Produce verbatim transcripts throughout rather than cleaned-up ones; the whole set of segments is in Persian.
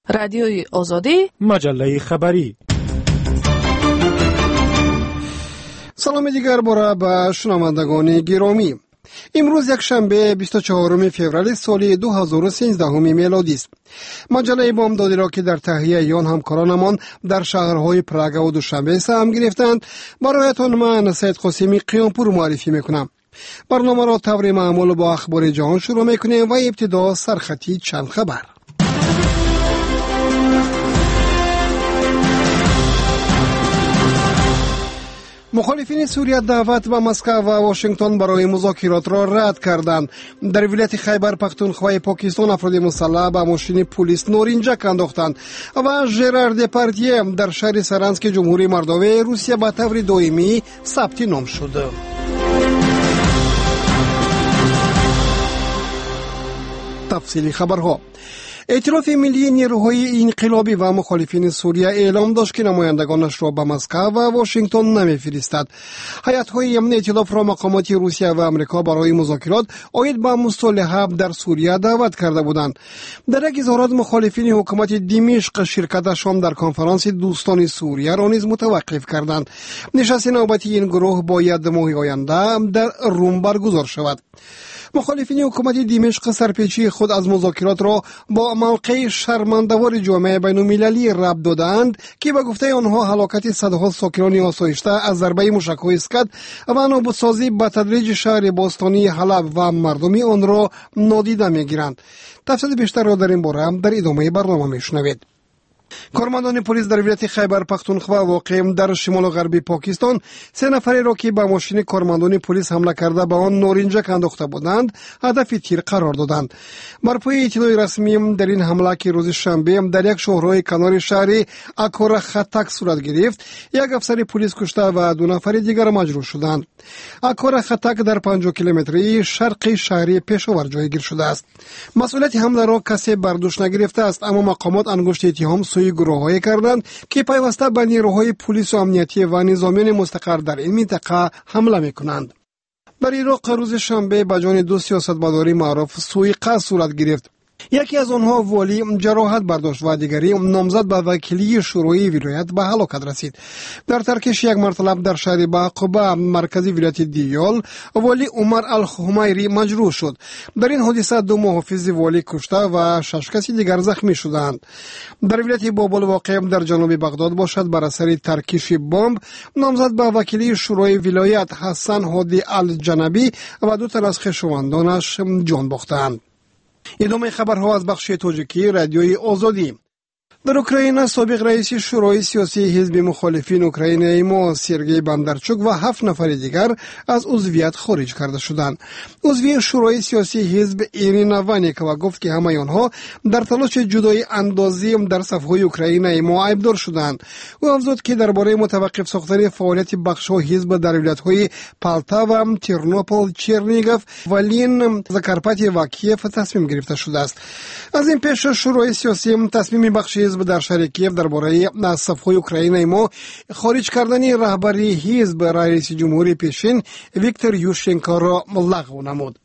رادیوی آزادی، مجله خبری. سلام دیگر باره به شنوندگان گرامی. امروز یک شنبه بیست و چهارم فوریه سال دو هزار و سیزده میلادی است. مجله بامدادی را که در تهیه آن همکارانمان در شهرهای پراگ و دوشنبه سهم گرفتند، برایتان من سید قاسمی قیامپور معرفی میکنم. برنامه را طور معمول با اخبار جهان شروع میکنیم و ابتدا سرخطی چند خبر. مخالفین سوریه دعوت به مسکو و واشنگتن برای مذاکرات را رد کردند. در ولایت خیبر پختونخوا پاکستان افراد مسلح به ماشین پلیس نارنجک انداختند و ژرار دپاردیه در شهر سرانسک جمهوری مردوی روسیه به طور دائمی ثبت نام شد. تفصیلی خبرها. ائتلاف ملی نیروهای انقلابی و مخالفین سوریه اعلام داشت که نمایندگانش را به مسکو و واشنگتن نمی‌فرستد. هیئت‌های امنی ائتلاف را مقامات روسیه و آمریکا برای مذاکرات عاید به مصالحه در سوریه دعوت کرده بودند. در یک اظهارات مخالفین حکومت دمشق شرکتشان در کنفرانس دوستان سوریه را نیز متوقف کردند. نشست نوبتی این گروه باید ماه آینده در روم برگزار شود. مخالفین حکومت دمشق سرپیچی خود از مذاکرات را با موقع شرمنده‌آور جامعه بین‌المللی ربط دادند که به گفته آنها هلاکت صدها ساکنان آسایشته از ضربه موشک‌های اسکد و نابودسازی به تدریج شهر باستانی حلب و مردمی آن را نادیده می‌گیرند. تفصیل بیشتر را در این باره در ادامه برنامه می‌شنوید. کارمندان پلیس در ولایت خیبر پختونخوا واقع در شمال غربی پاکستان سه نفری را که به ماشین کارمندان پلیس حمله کرده به آن نارنجک انداخته بودند هدف تیر قرار دادند. بر پای اطلاع رسمی در این حمله که روز شنبه در یک شهرهای کنار شهر اکورا خطک صورت گرفت، یک افسر پلیس کشته و دو نفر دیگر مجروح شدند. اکورا خطک در پنجاه کیلومتری شرقی شهر پشاور جایگیر شده است. مسئولیت حمله را کسی بر دوش نگرفته است، اما مقامات انگشت اتهام سوی گروه‌های کردند که پیوسته به نیروهای پلیس و امنیتی و نظامیان مستقر در این منطقه حمله می‌کنند. در عراق روز شنبه به جان دو سیاستمدار معروف سوء صورت گرفت. یکی از آنها والی جراحت برداشت و دیگری نامزد به وکیلی شوروی ولایت به هلاکت رسید. در ترکش یک مرتبه در شهر باقوبه مرکزی ولایت دیال والی عمر الخمیری مجروح شد. در این حادثه دو محافظ والی کشته و شش کسی دیگر زخمی شدند. در ولایت بابل واقع در جنوب بغداد باشد بر اثر ترکش بمب نامزد به وکیلی شوروی ولایت حسن هادی الجنبی و دو تن از خویشاوندانش جان باختند. ادامه خبرها از بخش تاجیکی رادیوی آزادی. در اوکراین سابق رئیس شورای سیاسی حزب مخالفین اوکراین ایما سرگئی بندرچوک و هفت نفر دیگر از عضویت خارج کرده شدند. عضو شورای سیاسی حزب ایرینا وانیکووا گفت که همه آنها در تلاش جدایی اندازی در صفهای اوکراین ایما عیبدار شدند. او افزود که درباره متوقف ساختن فعالیت بخش‌های حزب در ولایت‌های پالتاوا، ترنوپل، چرنیگوف و لین، زاکارپاتیا و کیف تصمیم گرفته شده است. از این پیش شورای سیاسی تصمیم بخش حزب در شهر کیف درباره از صفهای اوکراین ایما خارج کردن رهبری حزب رئیس جمهوری پیشین ویکتور یوشچنکو را لغو نمود.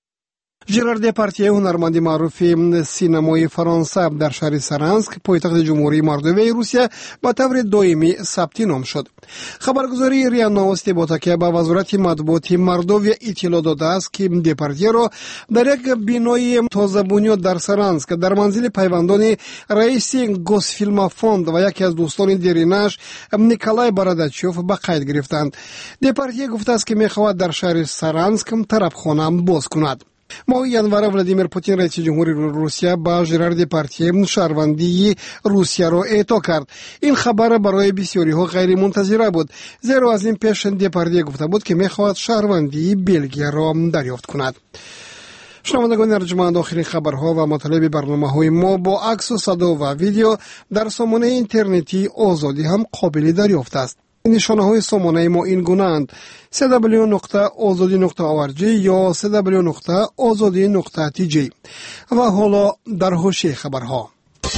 ژرار دپاردیه هنرمند معروف سینمای فرانسه در شهر سرانسک پایتخت جمهوری مردوی روسیه به طور دائمی ثبت نام شد. خبرگزاری ریا نوستی با تکیه به وزارت مطبوعات مردوی اطلاع داده است که دپاردیه را در یک بینای تازه بنیاد در سرانسک در منزل پیوندان رئیس گوسفیلم فوند و یکی از دوستان دیرینش نیکولای براداچوف به قید گرفتند. دپاردیه گفته است که می‌خواهد در شهر سرانسک طرفخانه باز کند. ماه ینور ولادیمیر پوتین رئیس جمهوری روسیه با ژرار دپاردیه شهروندی روسیه را اعطا کرد. این خبر برای بسیاری ها غیر منتظره بود، زیرا از این پیش دپاردیه گفته بود که میخواهد شهروندی بلژیک را دریافت کند. شنوندگان ارجمند، آخرین خبرها و مطالب برنامه‌های ما با عکس و صدا و ویدیو در سامانه اینترنتی آزادی هم قابل دریافت است. نشانه های سامانه ما این گونه اند: دبلیو دبلیو دبلیو نقطه آزادی نقطه او آر جی یا دبلیو دبلیو دبلیو نقطه آزادی نقطه تی جی. و حالا در حوزه خبرها.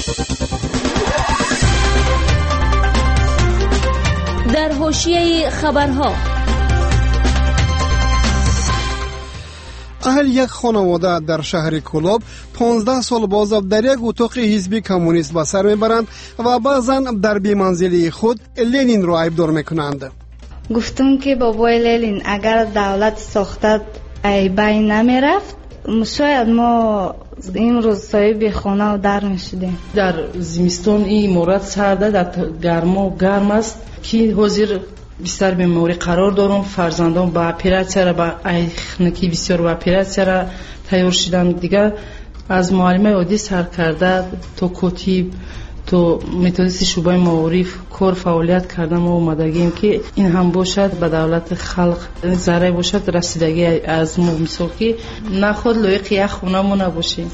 در حوزه خبرها حداقل یک خانواده در شهر کولاب پانزده سال باز در یک اتاق حزب کمونیست به سر میبرند و بعضا در بی‌منزلی خود لنین را عیبدار میکنند. گفتم که بابای لنین اگر دولت ساخته ای بین نمیرفت شاید ما امروز صاحب خانه و در میشدیم. در زمستان این مورد سرده، در گرما گرم است که حاضر بیشتر بیماری قرار دارم. فرزندان با اپراسیا را با ایخنکی بسیار با اپراسیا را تیار شدن. دیگر از معلمه عادی سر کرده تو کتیب تو متدیس شعبه معارف کار فعالیت کردم و اومدگیم که این هم باشد به دولت خلق ذره باشد رسیدگی از ما، مثال که نخود لایق یک خونه مو نباشیم.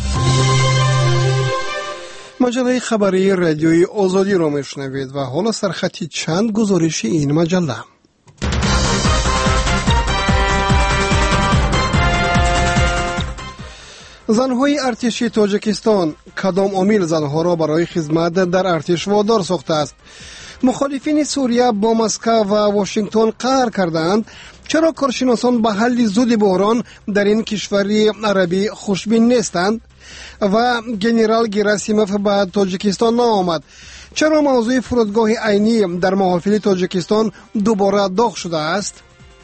مجله خبری رادیوی آزادی را میشنوید و حالا سرخطی چند گزارش این مجله. زنهای ارتشی تاجیکستان کدام عامل زنها را برای خدمت در ارتش وادار ساخته است؟ مخالفین سوریه با مسکو و واشنگتن قهر کردند. چرا کارشناسان به حل زود بحران در این کشوری عربی خوشبین نیستند؟ و گنرال گراسیموف به تاجیکستان نآمد. چرا موضوع فرودگاه عینی در محافل تاجیکستان دوباره داغ شده است؟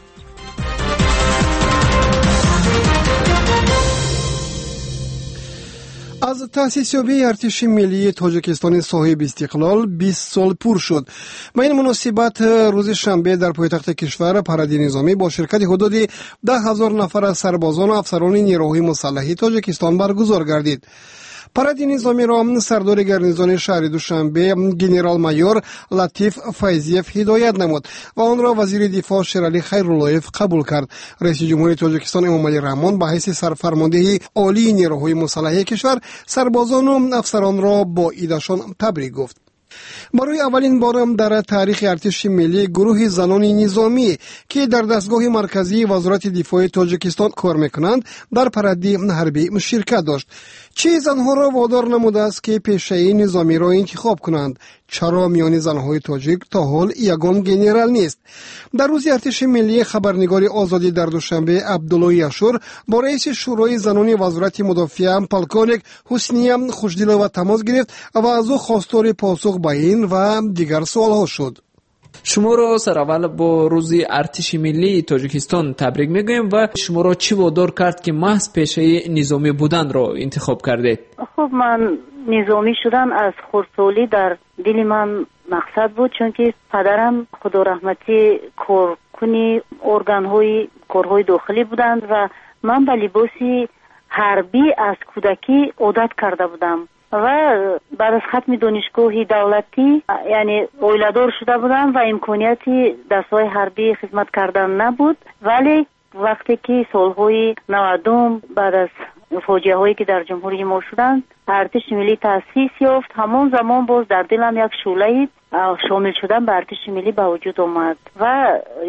از تأسیس یابی ارتش ملی تاجیکستان صاحب استقلال بیست سال پور شد. با این مناسبت روز شنبه در پایتخت کشور پرد نظامی با شرکت حدود ده هزار نفر از سربازان و افسران نیروهای مسلح تاجیکستان برگزار گردید. پرد نظامی را سردار گارنیزون شهر دوشنبه گنرال مایور لطیف فیضیف هدایت نمود و آن را وزیر دفاع شیرعلی خیراللهیف قبول کرد. رئیس جمهوری تاجیکستان امامعلی رحمان به حیث سرفرمانده عالی نیروهای مسلح کشور سربازان و افسران را با عیدشان تبریک گفت. برای اولین بار در تاریخ ارتش ملی گروه زنان نظامی که در دستگاه مرکزی وزارت دفاع تاجیکستان کار میکنند در پرده حربی شرکت داشت. چه زنها را وادار نموده است که پیشه نظامی را انتخاب کنند؟ چرا میان زنهای تاجیک تا حال یگان گنرال نیست؟ در روز ارتش ملی خبرنگار آزادی در دوشنبه عبدالله اشور با رئیس شورای زنان وزارت مدافع پالکونیک حسنی خوشدل و تماس گرفت و از او خواستار پاسخ به این و دیگر سوالها شد. شما را سراول با روز ارتش ملی تاجیکستان تبریک میگویم و شما را چی وادار کرد که محض پیشه نظامی بودن را انتخاب کرده؟ خب من نظامی شدن از خردسالی در دل من مقصد بود، چون که پدرم خدا رحمتی کارکنی ارگان‌های کارهای داخلی بودند و من به لباس حربی از کودکی عادت کرده بودم و بعد از ختم دانشگاه دولتی یعنی اویلادار شده بودم و امکانیتی دستگاه حربی خدمت کردن نبود. ولی وقتی که سالهای نودم بعد از فاجعه هایی که در جمهوری ما شدند ارتش ملی تأسیس یافت، همون زمان باز در دلم یک شعله شامل شدن به ارتش ملی به وجود آمد و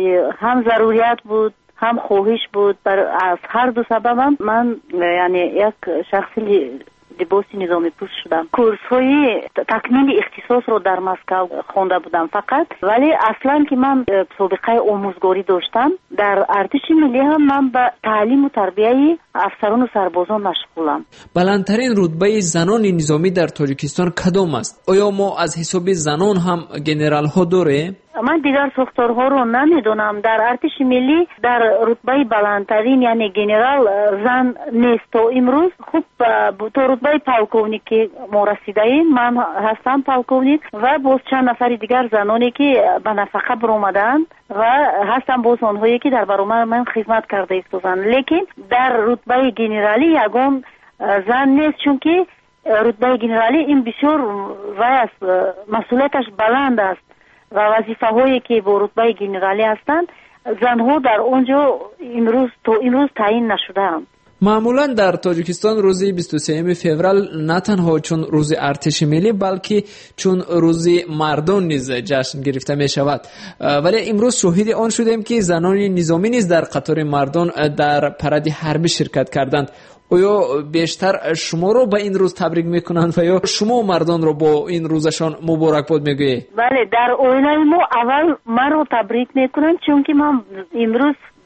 هم ضروریت بود هم خواهش بود. بر از هر دو سببم من یعنی یک شخصی لباس نظامی پوش شدم. کورس های تکمیل اختصاص رو در مسکو خونده بودم فقط، ولی اصلا که من سابقه آموزگاری داشتم در ارتش ملی هم من به تعلیم و تربیه افسران و سربازان مشغولم. بلندترین رتبه زنان نظامی در تاجیکستان کدام است؟ آیا ما از حساب زنان هم گنرال ها داره؟ من دیگر ساختارها رو نمیدونم. در ارتش ملی در رتبه بلندترین یعنی گنرال زن نیست تا امروز. خب تا رتبه پالکونیک که ما رسیده ایم، من هستم پالکونیک و باز چند نفر دیگر زنانی که به نفقه برآمدند و هستم باز آنهایی که در برابر من خدمت کرده ایستادند. لیکن در رتبه گنرالی یگان زن نیست، چون که رتبه گنرالی این بسیار و مسئولیتش بلند است و وظیفه هایی که با رتبه گنرالی هستند زنها در اونجا امروز تا امروز تعیین نشده‌اند. معمولا در تاجیکستان روز بیست و سوم فوریه نه تنها چون روز ارتش ملی بلکه چون روز مردان نیز جشن گرفته می شود، ولی امروز شاهد آن شدیم که زنان نظامی نیز در قطار مردان در پرد حربی شرکت کردند. آیا بیشتر شما رو به این روز تبریک میکنند و یا شما مردان رو با این روزشان مبارکباد میگویید؟ بله، در اوینای ما اول من رو تبریک میکنند، چون که من امروز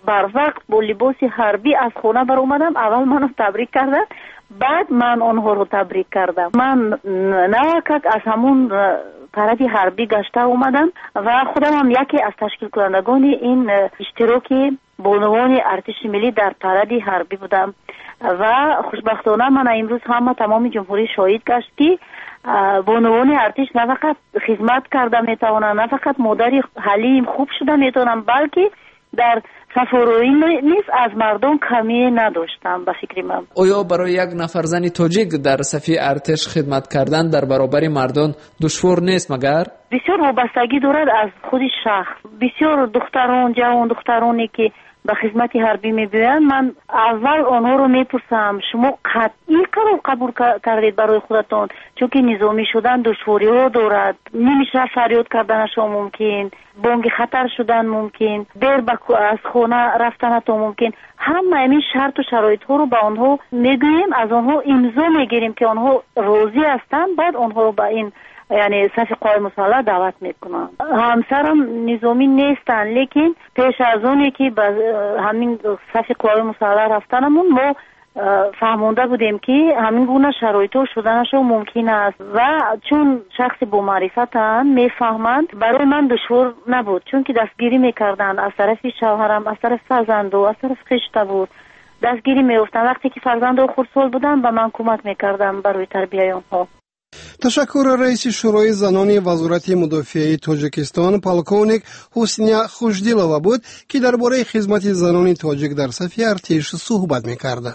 بر وقت با لباس حربی از خانه بر اومدم. اول منو تبریک کردن، بعد من آنها رو تبریک کردم. من نوکک از همون پرد حربی گشته اومدم و خودم هم یکی از تشکیل کنندگان این اشتراکی بانوان ارتش ملی در پرد حربی بودم و خوشبختانه من امروز همه تمام جمهوری شاهد گشت که بانوان ارتش نه فقط خدمت کرده میتونن، نه فقط مادری حلیم خوب شده میتونن، بلکه در سفارایی نیز از مردم کمی نداشتم. به فکر من آیا برای یک نفر زن تاجیک در صف ارتش خدمت کردن در برابر مردان دشوار نیست مگر؟ بسیار وابستگی دارد از خود شخص. بسیار دختران، جوان دخترانی که به خدمت حربی میبینن، من اول آنها رو میپرسم شما قطعی قرار قبول کردید برای خودتون؟ چون که نظامی شدن دشواری ها دارد، نمیشه فریاد کردنشون ممکن، بانگ خطر شدن ممکن، دیر از خانه رفتنتون ممکن. همه این شرط و شرایط ها رو به آنها میگوییم، از آنها امضا میگیریم که آنها راضی هستند، بعد آنها رو به این یعنی صف قوای مسلح دعوت میکنن. همسرم نظامی نیستن، لیکن پیش از اونی که همین صف قوای مسلح رفتنمون ما فهمونده بودیم که همین گونه شرایط و شدنشون ممکن است و چون شخص با معرفتن میفهمند، برای من دشوار نبود، چون که دستگیری میکردن از طرف شوهرم، از طرف فرزندو، از طرف خشته بود دستگیری میافتن. وقتی که فرزندو خردسال بودن به من کمک میکردم برای تربیت آنها. تشکر رئیس شورای زنان وزارت مدافعه تاجیکستان پالکونیک حسنیا خوشدیلووا بود که درباره خدمت زنان تاجیک در صف ارتش صحبت می‌کرد.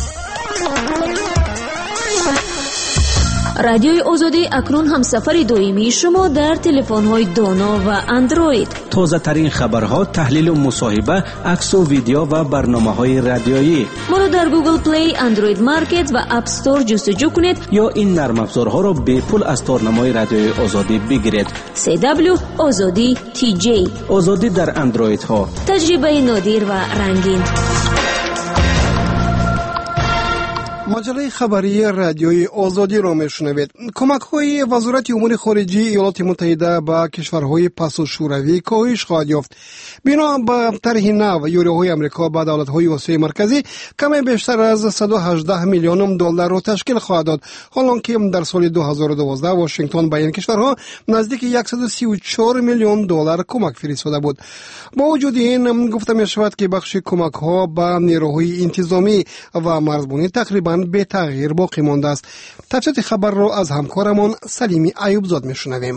رادیوی آزادی اکنون هم سفر دائمی شما در تلفن‌های دانا و اندروید. تازه ترین خبرها، تحلیل و مصاحبه، عکس و ویدیو و برنامه‌های رادیویی. ما را در گوگل پلی، اندروید مارکت و اپ استور جستجو کنید یا این نرم افزارها را به پول از تارنمای رادیوی آزادی بگیرید. سی دبلیو آزادی تی جی. آزادی در اندروید ها. تجربه نادر و رنگین. مجله خبری رادیوی آزادی را میشنوید. کمک های وزارت امور خارجه ایالات متحده به کشورهای پس از شوروی کاهش خواهد یافت. بنا به طرح نو یوروهای آمریکا به دولت‌های آسیای مرکزی کمی بیشتر از صد و هجده میلیون دلار را تشکیل خواهد داد، حالانکه در سال دو هزار و دوازده واشنگتن به این کشورها نزدیک صد و سی و چهار میلیون دلار کمک فرستاده بود. با وجود این گفته می شود که بخش کمک ها به نیروهای انتظامی و مرزبانی تقریبا به تغییر باقی مانده است. تفصیل خبر را از همکارمان سلیمی ایوبزاد میشنویم.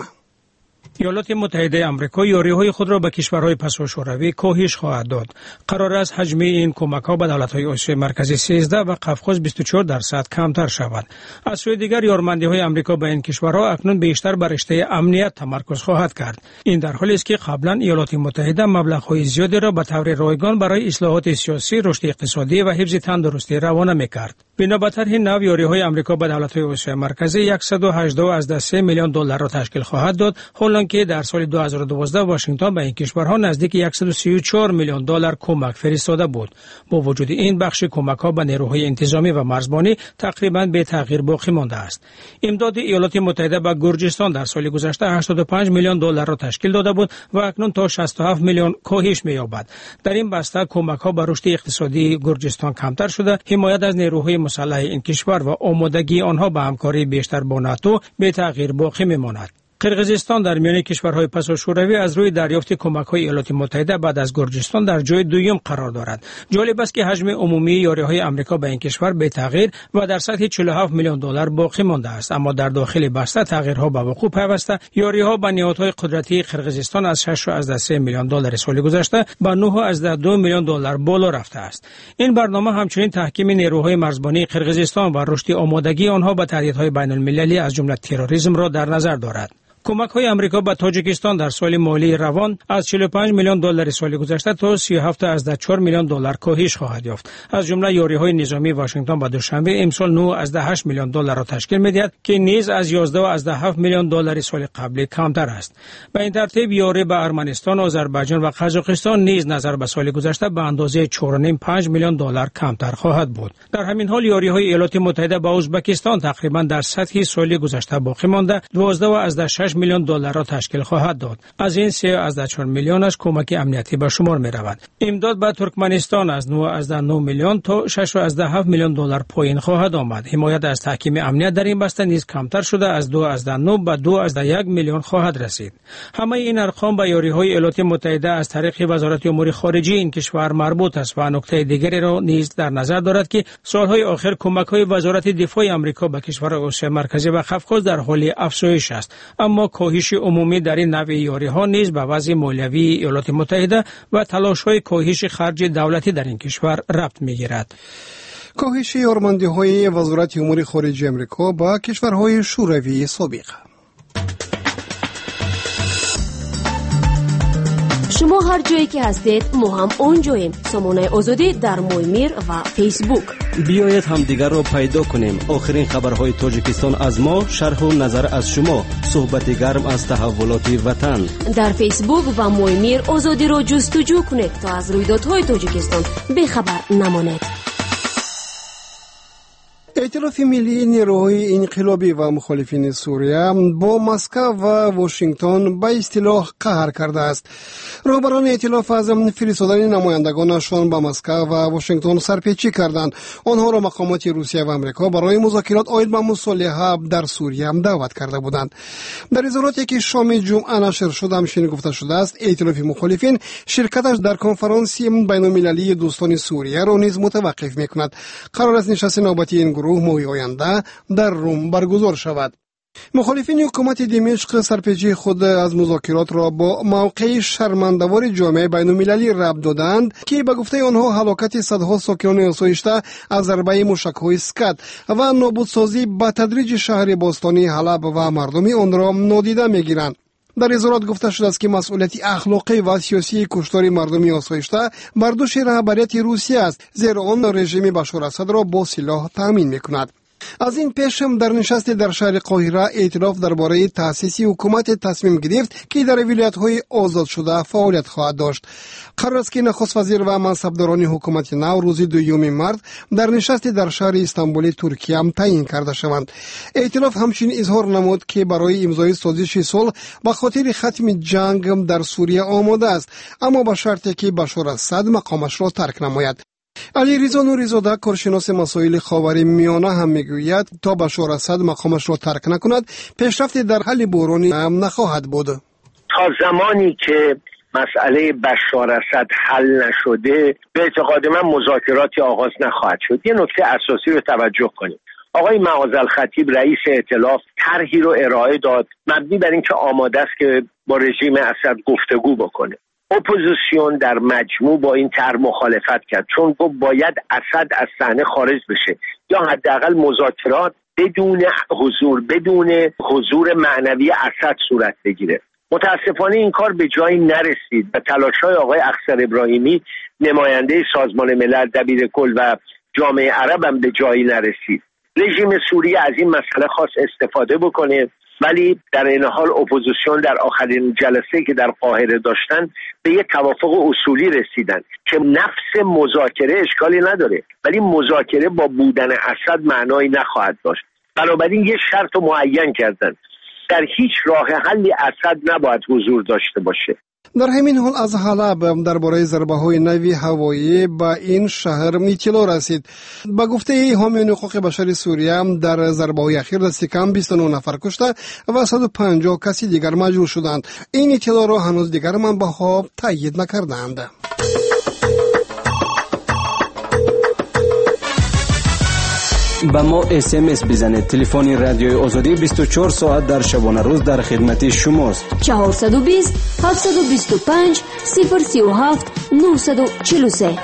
ایالات متحده آمریکا یاریهای خود را به کشورهای پس از شوروی کاهش خواهد داد. قرار است حجم این کمک‌ها به دولت‌های آسیای مرکزی سیزده و قفقاز بیست و چهار درصد کمتر شود. از سوی دیگر یارمندی‌های آمریکا به این کشورها اکنون بیشتر بر رشته امنیت تمرکز خواهد کرد. این در حالی است که قبلا ایالات متحده مبلغ‌های زیادی را به طور رایگان برای اصلاحات سیاسی، رشد اقتصادی و حفظ تندرستی روانه می‌کرد. بنا به طرح نو یاریهای آمریکا به دولت‌های آسیای مرکزی صد و هجده و سه میلیون دلار را تشکیل خواهد داد، حالانکه در سال دو هزار و دوازده واشنگتن به این کشورها نزدیک صد و سی و چهار میلیون دلار کمک فرستاده بود. با وجود این بخش کمک‌ها به نیروهای انتظامی و مرزبانی تقریباً به تغییر باقی مانده است. امداد ایالات متحده به گرجستان در سال گذشته هشتاد و پنج میلیون دلار را تشکیل داده بود و اکنون تا شصت و هفت میلیون کاهش می‌یابد. در این بسته کمک‌ها به رشد اقتصادی گرجستان کمتر شده، حمایت از نیروهای مسلح این کشور و آمادگی آنها به همکاری بیشتر با ناتو به تغییر باقی می‌ماند. قرقیزستان در میان کشورهای پس از شوروی از روی دریافت کمک‌های ایالات متحده بعد از گرجستان در جای دوم قرار دارد. جالب است که حجم عمومی یاری‌های آمریکا به این کشور به تغییر و در سطح چهل و هفت میلیون دلار باقی مانده است، اما در داخل بسته تغییرها به وقوع پیوسته. یاری‌ها به نهادهای قدرتی قرقیزستان از شش و سه میلیون دلار سال گذشته به نه و دو میلیون دلار بالا رفته است. این برنامه همچنین تحکیم نیروهای مرزبانی قرقیزستان و رشد آمادگی آنها به تهدیدهای بین‌المللی از جمله تروریسم را در نظر دارد. کمک‌های آمریکا به تاجیکستان در سال مالی روان از چهل و پنج میلیون دلار سال گذشته تا سی و هفت و چهار میلیون دلار کاهش خواهد یافت. از جمله یاری‌های نظامی واشنگتن به دوشنبه امسال نه و هشت میلیون دلار را تشکیل می‌دهد که نیز از یازده و هفت میلیون دلار سال قبل کمتر است. به این ترتیب یاری به ارمنستان، آذربایجان و قزاقستان نیز نظر به سال گذشته به اندازه چهار و نیم پنج میلیون دلار کمتر خواهد بود. در همین حال یاری‌های ایالات متحده با ازبکستان تقریبا در سطح سال گذشته باقی مانده، دوازده و شش هشت میلیون دلار را تشکیل خواهد داد. از این سه و چهار میلیونش کمک امنیتی به شمار می رود. امداد به ترکمنستان از نه و نه میلیون تا شش و هفت میلیون دلار پایین خواهد آمد. حمایت از تحکیم امنیت در این بسته نیز کمتر شده از دو و نه به دو و یک میلیون خواهد رسید. همه این ارقام به یاری‌های ایالات متحده از طریق وزارت امور خارجه این کشور مربوط است و نکته دیگری را نیز در نظر دارد که سالهای آخر کمک‌های وزارت دفاع آمریکا به کشورهای آسیا مرکزی و قفقاز در حال افزایش است، اما کاهش عمومی در این نوع یاری‌ها نیز به وضع مالیوی ایالات متحده و تلاش‌های کاهش خرج دولتی در این کشور ربط می‌گیرد. کاهش یارمندی‌های وزارت امور خارجه آمریکا با کشورهای شوروی سابق. شما هر جایی که هستید ما هم اونجاییم. سامانه آزادی در مویمیر و فیسبوک. بیایید هم دیگر را پیدا کنیم. آخرین خبرهای تاجیکستان از ما، شرح و نظر از شما، صحبت گرم از تحولات وطن. در فیسبوک و مویمیر آزادی را جستجو کنید تا از رویدادهای تاجیکستان بخبر نمانید. ائتلاف ملی نیروهای انقلابی و مخالفین سوریه با مسکو و واشنگتن به اصطلاح قهر کرده است. رهبران ائتلاف از فرستادن نمایندگانشان به مسکو و واشنگتن سرپیچی کردند. آنها را مقامات روسیه و آمریکا برای مذاکرات عاید به مصالحه در سوریه دعوت کرده بودند. در اظهاراتی که شام جمعه نشر شده همچنین گفته شده است ائتلاف مخالفین شرکتش در کنفرانس بین‌المللی دوستان سوریه را نیز متوقف می‌کند. قرار است نشست نوبتی این گروه ماه آینده در روم برگزار شود. مخالفین حکومت دمشق سرپیچی خود از مذاکرات را با موقع شرمنده‌آور جامعه بین‌المللی ربط دادند که به گفته آنها هلاکت صدها ساکنان آسایشته از ضربه موشک‌های اسکد و نابودسازی به تدریج شهر باستانی حلب و مردم آن را نادیده می‌گیرند. در اظهارات گفته شده است که مسئولیت اخلاقی و سیاسی کشتار مردم آسایشته بر دوش رهبریت روسیه است، زیرا آن رژیم بشار اسد را با سلاح تامین می‌کند. از این پیش هم در نشست در شهر قاهره ائتلاف درباره تأسیس حکومت تصمیم گرفت که در ولایت‌های آزاد شده فعالیت خواهد داشت. قرار است که نخست وزیر و منصبداران حکومت نو روز دوم مارس در نشست در شهر استانبول ترکیه هم تعیین کرده شوند. ائتلاف همچنین اظهار نمود که برای امضای سازش صلح به خاطر ختم جنگ در سوریه آماده است، اما با شرطی که بشار اسد مقامش را ترک نماید. علی رضا نوری‌زاده کارشناس مسائل خاورمیانه هم میگوید تا بشار اسد مقامش را ترک نکند پیشرفت در حل بحران نخواهد بود. تا زمانی که مسئله بشار اسد حل نشده به اعتقاد من مذاکراتی آغاز نخواهد شد. یه نکته اساسی رو توجه کنید. آقای معاذالخطیب رئیس ائتلاف طرحی رو ارائه داد مبنی بر اینکه آماده است که با رژیم اسد گفتگو بکنه. اپوزیسیون در مجموع با این طرح مخالفت کرد، چون گفت باید اسد از صحنه خارج بشه یا حداقل مذاکرات بدون حضور بدون حضور معنوی اسد صورت بگیره. متاسفانه این کار به جایی نرسید و تلاش‌های آقای اخضر ابراهیمی نماینده سازمان ملل دبیر کل و جامعه عرب هم به جایی نرسید. رژیم سوریه از این مسئله خواست استفاده بکنه، ولی در این حال اپوزیسیون در آخرین جلسه که در قاهره داشتن به یک توافق اصولی رسیدن که نفس مذاکره اشکالی نداره، ولی مذاکره با بودن اسد معنایی نخواهد داشت. بنابراین یه شرط معین کردن، در هیچ راه حلی اسد نباید حضور داشته باشه. در همین حال از حلب درباره ضربه‌های نوی هوایی به این شهر اطلاع رسید. با گفته حامیان حقوق بشر سوریه در ضربه‌های اخیر دست کم بیست و نه نفر کشته و صد و پنجاه کسی دیگر مجروح شدند. این اطلاع را هنوز دیگر منبع‌ها تایید نکردند. با ما اس ام اس بزنید. تلفن رادیوی آزادی بیست و چهار ساعت در شبانه روز در خدمت شماست. چهارصد و بیست هفتصد و بیست و پنج صفر سی و هفت نهصد و چهل و سه.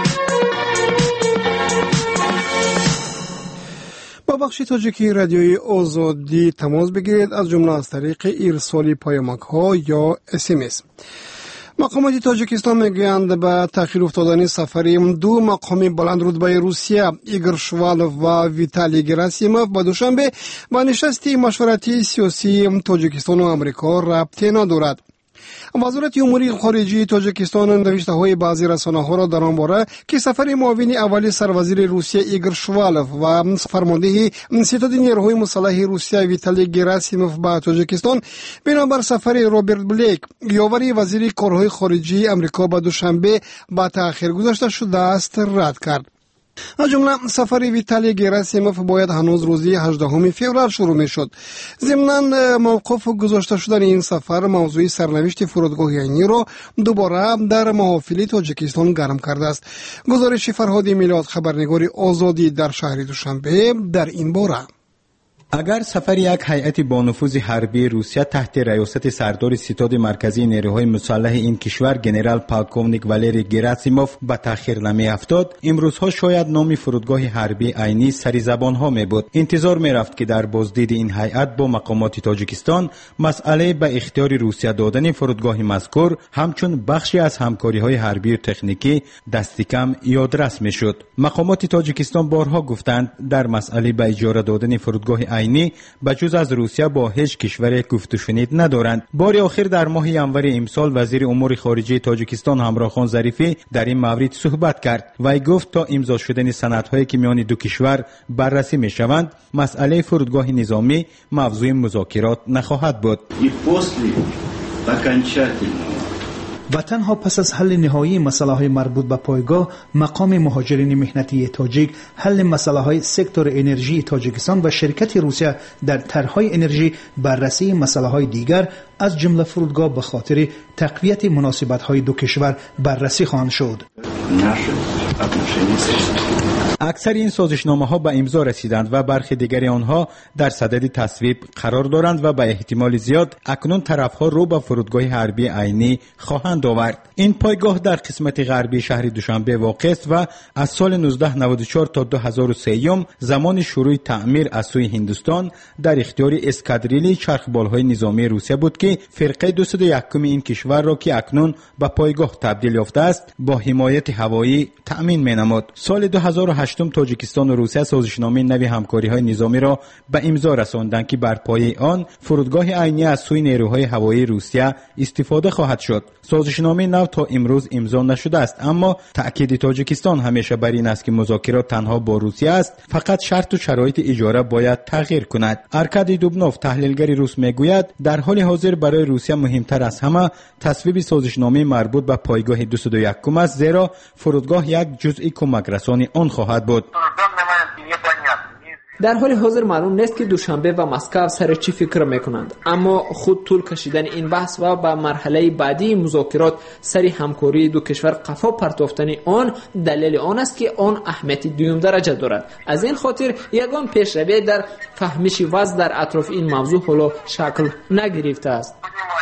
با بخش تاجیکی رادیوی آزادی تماس بگیرید، از جمله از طریق ارسال پیامک‌ها یا اس ام اس. مقامات تاجیکستان میگویند به تأخیر افتادن سفر دو مقامی بلند رتبه روسیه ایگور شوال و ویتالی گراسیموف به دوشنبه با نشست مشورتی سیاسی تاجیکستان و آمریکا ربطی ندارد. وزارت امور خارجه تاجیکستان نوشته‌های بعضی رسانه‌ها را در آن باره که سفر معاون اولی سروزیر روسیه ایگور شوالوف و فرمانده ستاد نیروهای مسلح روسیه ویتالی گراسیموف به تاجیکستان بنابر سفر روبرت بلیک یاوری وزیر کارهای خارجه آمریکا به دوشنبه با تأخیر گذاشته شده است رد کرد. از جمله سفر ویتالی گراسیموف باید هنوز روزی هجدهم فوریه شروع می شد. ضمناً موقف گذاشته شدن این سفر موضوع سرنوشت فرودگاه عینی را دوباره در محافل تاجیکستان گرم کرده است. گزارش فرهاد میلاد خبرنگار آزادی در شهر دوشنبه در این باره. اگر سفر یک هیئت با نفوذ حربی روسیه تحت ریاست سردار ستاد مرکزی نیروهای مسلح این کشور گنرال پالکوونیک والری گراسیموف به تأخیر نمی افتاد، امروزها شاید نام فرودگاه حربی عینی سری زبان ها می بود. انتظار می رفت که در بازدید این هیئت با مقامات تاجیکستان مسئله به اختیار روسیه دادن فرودگاه مذکور همچون بخشی از همکاری های حربی و تکنیکی دست کم یادرس می شد. مقامات تاجیکستان بارها گفتند در مسئله به اجاره دادن فرودگاه عینی بجز از روسیه با هیچ کشور گفت و شنید ندارند. بار آخر در ماه ینور امسال وزیر امور خارجه تاجیکستان همراهخان ظریفی در این مورد صحبت کرد و گفت تا امضا شدن سندهایی که میان دو کشور بررسی میشوند مسئله فرودگاه نظامی موضوع مذاکرات نخواهد بود. و تنها پس از حل نهایی مسائل مربوط به پایگاه مقام مهاجرین مهنتی تاجیک، حل مسائل سکتور انرژی تاجیکستان و شرکت روسیه در طرح‌های انرژی، بررسی مسائل دیگر از جمله فرودگاه به خاطر تقویت مناسبت‌های دو کشور بررسی خواهند شد. اکثر این سازشنامه ها به امضا رسیدند و برخی دیگر آنها در صدد تصویب قرار دارند و به احتمال زیاد اکنون طرف ها رو به فرودگاه حربی عینی خواهند آورد. این پایگاه در قسمت غربی شهر دوشنبه واقع است و از سال نوزده نود و چهار تا دو هزار و سه زمان شروع تعمیر از سوی هندوستان در اختیار اسکادریلی چرخبال‌های نظامی روسیه بود که فرقه دویست و یک این کشور را که اکنون به پایگاه تبدیل یافته است با حمایت هوایی تأمین می‌نمود. سال دو هزار و هشت تاجیکستان و روسیه سازشنامه نوی همکاری‌های نظامی را به امضا رساندند که بر پایه آن فرودگاه عینی از سوی نیروهای هوایی روسیه استفاده خواهد شد. سازشنامه نو تا امروز امضا نشده است، اما تأکید تاجیکستان همیشه بر این است که مذاکرات تنها با روسیه است، فقط شرط و شرایط اجاره باید تغییر کند. ارکادی دوبنوف تحلیلگر روس میگوید در حال حاضر برای روسیه مهمتر از همه تصویب سازشنامه مربوط به پایگاه دویست و یک است، زیرا فرودگاه یک جزئی کمک رسانی آن خواهد بود. در حال حاضر معلوم نیست که دوشنبه و مسکو سر چی فکر میکنند، اما خود طول کشیدن این بحث و به مرحله بعدی مذاکرات سری همکاری دو کشور قفا پرتافتن آن دلیل آن است که آن اهمیت دوم درجه دارد. از این خاطر یگان پیشروی در فهمش وضع در اطراف این موضوع حالا شکل نگرفته است.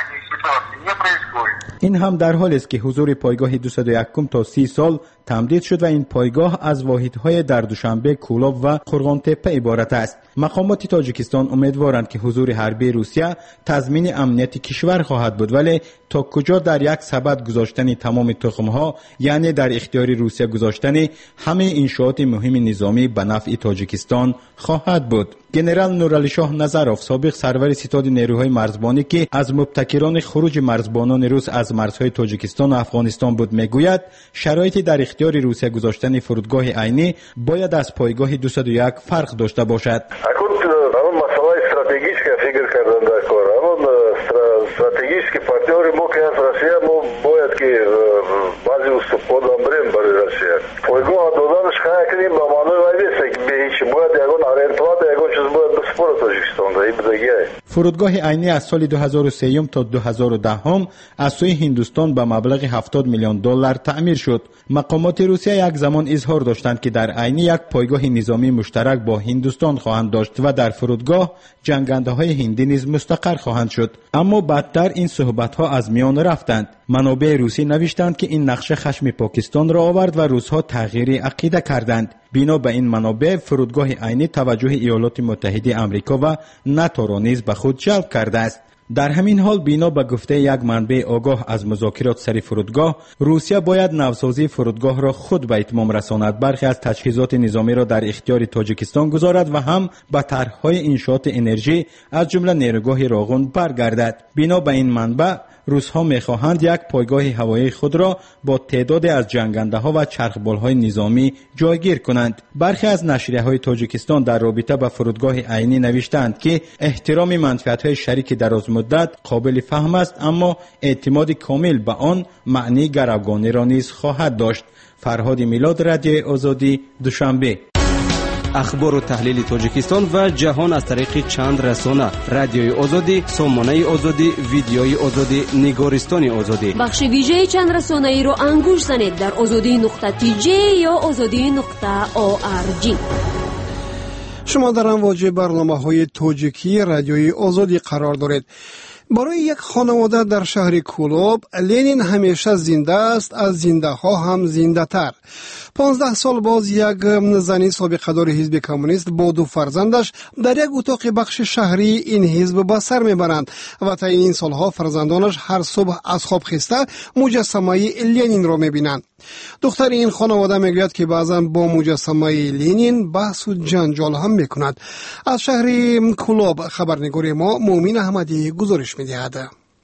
این هم در حالی است که حضور پایگاه دویست و یک تا سی سال تمدید شد و این پایگاه از واحدهای در دوشنبه، کولاب و قرغانتپه عبارت است. مقامات تاجیکستان امیدوارند که حضور حربی روسیه تضمین امنیت کشور خواهد بود، ولی تا کجا در یک سبد گذاشتن تمام تخمها، یعنی در اختیار روسیه گذاشتن همه انشاءات مهم نظامی به نفع تاجیکستان خواهد بود. گنرال نورعلی شاه نظروف سابق سرور ستاد نیروهای مرزبانی که از مبتکران خروج مرزبانان روس از مرزهای تاجیکستان و افغانستان بود میگوید شرایط در اختیار روسیه گذاشتن فرودگاه عینی باید از پایگاه دویست و یک فرق داشته باشد. стратегический партнер ему как Россия, мы боят ки бази уступот амбрем бари Россия. Пойго доданш хая крим ба маной вайвеса ки беич боят ягон арентвата ягон чиз боят бспора Таджикистан да и бдагия. فرودگاه عینی از سال دو هزار و سه تا دو هزار و ده از سوی هندوستان به مبلغ هفتاد میلیون دلار تعمیر شد. مقامات روسیه یک زمان اظهار داشتند که در عینی یک پایگاه نظامی مشترک با هندوستان خواهند داشت و در فرودگاه جنگنده‌های هندی نیز مستقر خواهند شد، اما بعدتر این صحبت‌ها از میان رفتند. منابع روسی نوشتند که این نقشه خشم پاکستان را آورد و روس‌ها تغییر عقیده کردند. بنا به این منابع فرودگاه عینی توجه ایالات متحده آمریکا و ناتو را نیز به خود جلب کرده است. در همین حال بینا به گفته یک منبع آگاه از مذاکرات سر فرودگاه، روسیه باید نوسازی فرودگاه را خود به اتمام رساند، برخی از تجهیزات نظامی را در اختیار تاجیکستان گذارد و هم به طرح‌های انشاءات انرژی از جمله نیروگاه راغون برگردد. بینا به این منبع روس‌ها می‌خواهند یک پایگاه هوایی خود را با تعدادی از جنگنده‌ها و چرخبال‌های نظامی جایگیر کنند. برخی از نشریه‌های تاجیکستان در رابطه با فرودگاه عینی نوشتند که احترام منفعت‌های شریک درازمدت قابل فهم است، اما اعتماد کامل به آن معنی گروگانی را نیز خواهد داشت. فرهاد میلاد، رادیوی آزادی، دوشنبه. اخبار و تحلیل تاجیکستان و جهان از طریق چند رسانه: رادیوی آزادی، سامانه آزادی، ویدیوی آزادی، نگارستان آزادی. بخش ویژه چند رسانه ای را انگوش زنید در آزادی نقطه تی جی یا آزادی نقطه او آر جی. شما در امواج برنامه‌های تاجیکی رادیوی آزادی قرار دارید. برای یک خانواده در شهر کولوب، لنین همیشه زنده است، از زنده ها هم زنده تر. پانزده سال باز یک زنی سابقه دار حزب کمونیست با دو فرزندش در یک اتاق بخش شهری این حزب به سر میبرند و تا این سالها فرزندانش هر صبح از خواب خسته مجسمه لنین را میبینند. دختر این خانواده میگوید که بعضا با مجسمه لنین بحث و جنجال هم میکند. از شهر کولوب خبرنگار ما مومین احمدی گزارش میدهد.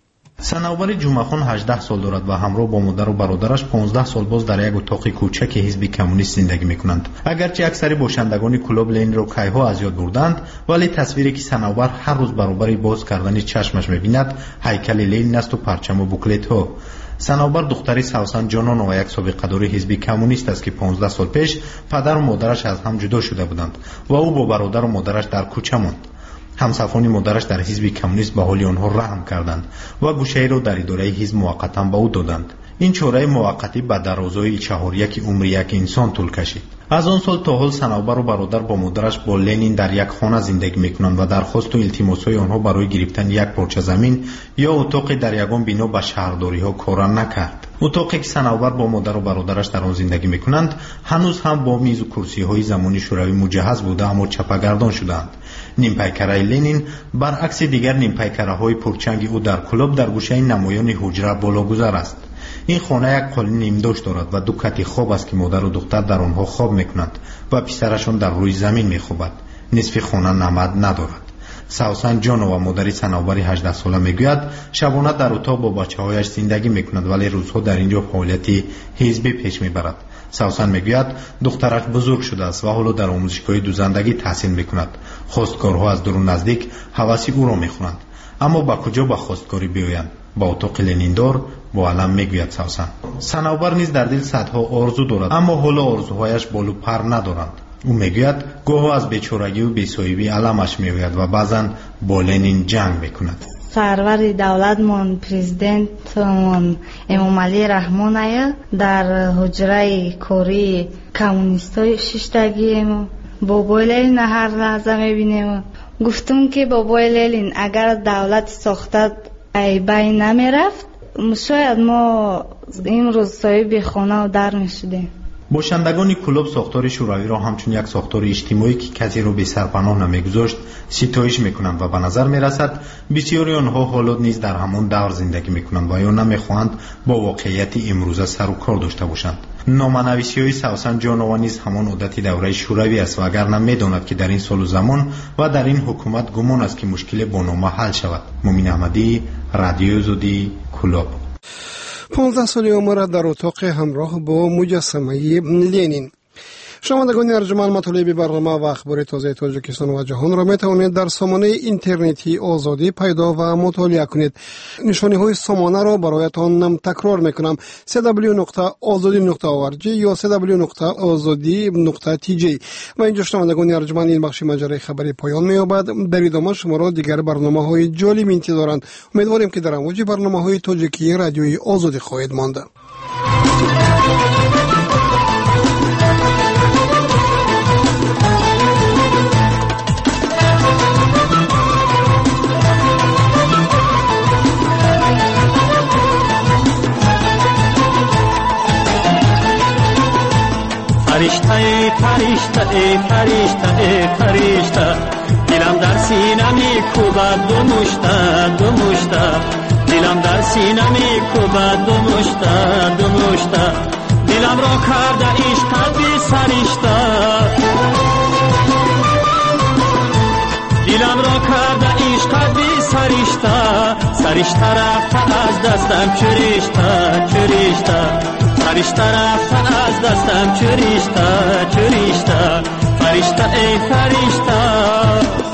سنوبر جمعخان هجده سال دارد و همراه با مادر و برادرش پانزده سال باز در یک اتاق کوچک حزب کمونیست زندگی میکنند. اگرچه اکثر باشندگان کلوب لنین را کیها از یاد بردند، ولی تصویری که سنوبر هر روز برابر باز کردن چشمش میبیند هیکل لنین است و پرچم و بوکلت ها. سنوبر دختری سوسن جانان و یک سابقه دار حزب کمونیست است که پانزده سال پیش پدر و مادرش از هم جدا شده بودند و او با برادر و مادرش در کوچه ماند. همصفان مادرش در حزب کمونیست به حال آنها رحم کردند و گوشه را در اداره حزب موقتا به او دادند. این چاره موقتی به درازای چهار یک عمر یک انسان طول کشید. از آن سال تا حال سنوبر و برادر با مادرش با لنین در یک خانه زندگی میکنند و درخواست و التماس‌های آنها برای گرفتن یک پارچه زمین یا اتاقی در یگان بنا به شهرداری ها کار نکرد. اتاقی که سنوبر با مادر و برادرش در آن زندگی میکنند هنوز هم با میز و کرسی های زمانی شوروی مجهز بوده اما چپگردان شدند. نیم پیکره لنین برعکس دیگر نیم پیکره های پرچنگ او در کلوب در گوشه نمایان حجره بالاگذر است. این خانه یک قالین نیمداشت دارد و دو کتی خواب است که مادر و دختر در آنها خواب میکنند و پسرشان در روی زمین میخوابد. نصف خانه نمد ندارد. سوسن جان و مادری سنوبری هجده ساله میگوید شبانه در اتاق با بچه هایش زندگی میکند ولی روزها در اینجا فعالیت حزبی پیش میبرد. سوسن میگوید دخترش بزرگ شده است و حالا در آموزشگاه دوزندگی تحصیل میکند. خواستگارها از دور و نزدیک هوس او را میخوانند، اما با کجا با خواستگاری بیایند؟ با اتاق لنیندار با علم میگوید سوسن. سنوبر نیز در دل صدها آرزو دارد اما حالا آرزوهایش بالو پر ندارند. او میگوید گاه از بیچارگی و بی‌صاحبی علمش میآید و بعضا با لنین جنگ میکند. سرور دولتمون پرزیدنتمون امامعلی رحمان ایا در حجره کاری کمونیستای ششتگی بابای لنین هر لحظه میبینیم. گفتم که بابای لنین اگر دولت ساخته ای بین نمیرفت شاید ما امروز صاحب خانه و در میشدیم. باشندگان کلوب ساختار شوروی را همچون یک ساختار اجتماعی که کسی را به سرپناه نمیگذاشت ستایش میکنند و به نظر میرسد بسیاری آنها حالا نیز در همان دور زندگی میکنند و یا نمیخواهند با واقعیت امروزه سر و کار داشته باشند. نامه‌نویسی های سوسن جانوا نیز همان عادت دوره شوروی است و اگر نمیداند که در این سال و زمان و در این حکومت گمان است که مشکل با نامه حل شود. مومین احمدی، رادیو آزادی، کلوب. پانزده سالی عمر در اتاق همراه با مجسمه لنین. شنوندگان ارجمند مطالب برنامه و اخبار تازه تاجیکستان و جهان را می توانید در سامانه اینترنتی آزادی پیدا و مطالعه کنید. نشانی های سامانه را برایتان تکرار می کنم: دبلیو دبلیو دبلیو نقطه آزادی نقطه او آر جی یا دبلیو دبلیو دبلیو نقطه آزادی نقطه تی جی. و اینجا شنوندگان ارجمند این بخش مجره خبری پایان می یابد. در ادامه شما را دیگر برنامه های جالب انتظارند. امیدواریم که در امواج برنامه های تاجیکی رادیوی آزادی خواهید ماند. فرشته فرشته فرشته فرشته دل دلم در سینه میکوبد دو مشته دو مشته دلم در سینه میکوبد دو مشته دو مشته دلم را کرده عشقت بی سرشته دلم را کرده عشقت بی سرشته سرشته رفته از دستم چریشته چریشته سرشته رفته از دستم چریشته چریشته فرشته ای فرشته